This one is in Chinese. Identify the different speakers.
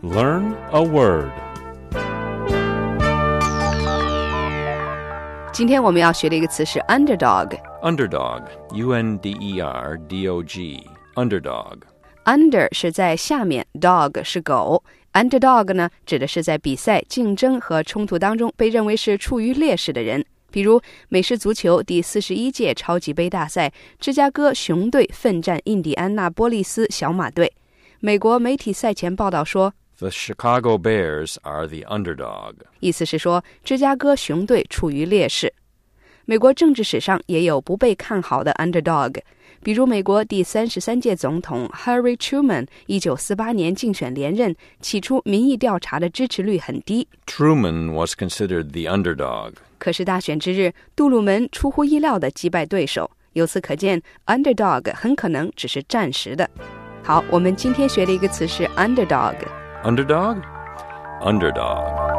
Speaker 1: Learn a word.
Speaker 2: 今天我们要学的一个词是 underdog.
Speaker 1: Underdog, U-N-D-E-R-D-O-G, underdog.
Speaker 2: Under 是在下面， dog 是狗。Underdog 呢，指的是在比赛、竞争和冲突当中被认为是处于劣势的人。比如美式足球第41届超级杯大赛，芝加哥熊队奋战印第安纳波利斯小马队。美国媒体赛前报道说
Speaker 1: The Chicago Bears are the underdog.
Speaker 2: 意思是说芝加哥熊队处于劣势。美国政治史上也有不被看好的 underdog， 比如美国第33届总统 Harry Truman 1948年竞选连任，起初民意调查的支持率很低。
Speaker 1: Truman was considered the underdog.
Speaker 2: 可是大选之日，杜鲁门出乎意料地击败对手，由此可见 underdog 很可能只是暂时的。好，我们今天学的一个词是 underdog。
Speaker 1: Underdog? Underdog.